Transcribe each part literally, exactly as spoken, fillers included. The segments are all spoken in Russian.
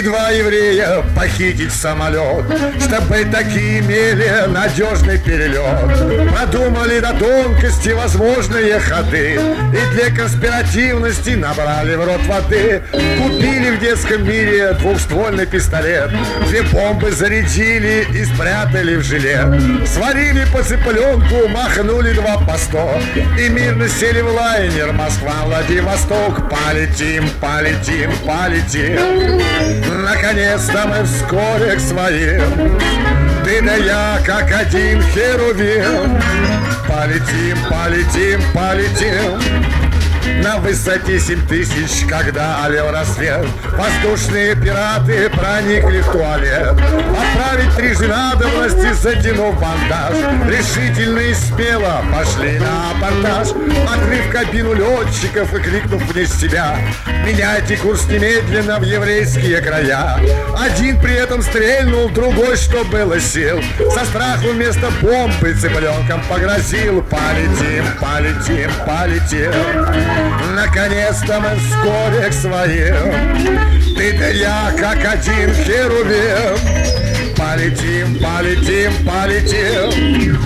два еврея похитить самолет, чтобы такие имели надежный перелет. Продумали до тонкости возможные ходы и для конспиративности набрали в рот воды. Купили в детском мире двухствольный пистолет, две бомбы зарядили и спрятали в жилет. Сварили по цыпленку, махнули два по сто и мирно сели в лайнер Москва-Владивосток. Полетим, полетим, полетим. Наконец-то мы вскоре к своим, ты да я, как один херувим. Полетим, полетим, полетим. На высоте семь тысяч, когда олел рассвет, воздушные пираты проникли в туалет. Отправить трижды надобности, затянув бандаж, решительно и смело пошли на абордаж. Открыв кабину летчиков и крикнув вне себя: меняйте курс немедленно в еврейские края. Один при этом стрельнул, другой, что было сил, со страху вместо бомбы цыпленком погрозил. Полетим, полетим, полетим. Наконец-то мы вскоре к своим, ты да я, как один херувим. Полетим, полетим, полетим.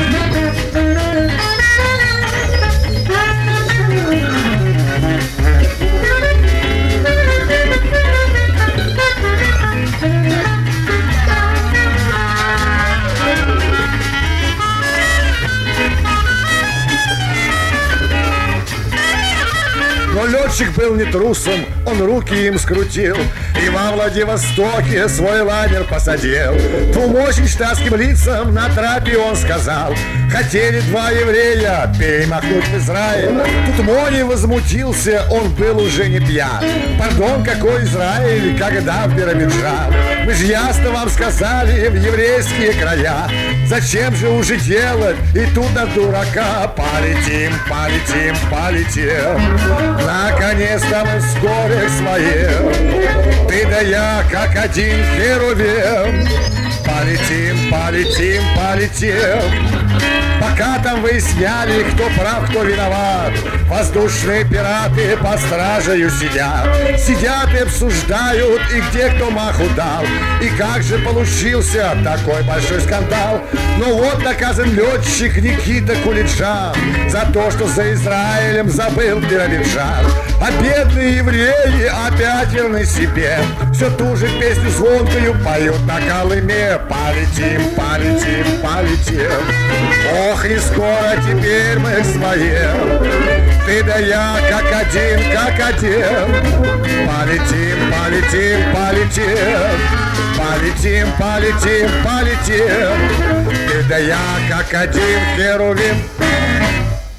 Но летчик был не трусом, он руки им скрутил и во Владивостоке свой лайнер посадил. Двум очень штатским лицам на трапе он сказал: хотели два еврея перемахнуть в Израиль. Тут Мони возмутился, он был уже не пьян. Пардон, какой Израиль, когда в Биробиджан? Мы же ясно вам сказали, в еврейские края. Зачем же уже делать и тут на дурака? Полетим, полетим, полетим. Наконец-то мы вскоре к своим, ты да я, как один херувим. Полетим, полетим, полетим. Пока там выясняли, кто прав, кто виноват, воздушные пираты под стражею сидят. Сидят и обсуждают, и где кто маху дал, и как же получился такой большой скандал. Но вот наказан летчик Никита Кулиджан за то, что за Израилем забыл Биробиджан. А бедные евреи опять верны себе, все ту же песню звонкою поют на Колыме. Полетим, полетим, полетим. Ох, не скоро теперь мы к своим, ты да я, как один, как один. Полетим, полетим, полетим. Полетим, полетим, полетим. Ты да я, как один херувим.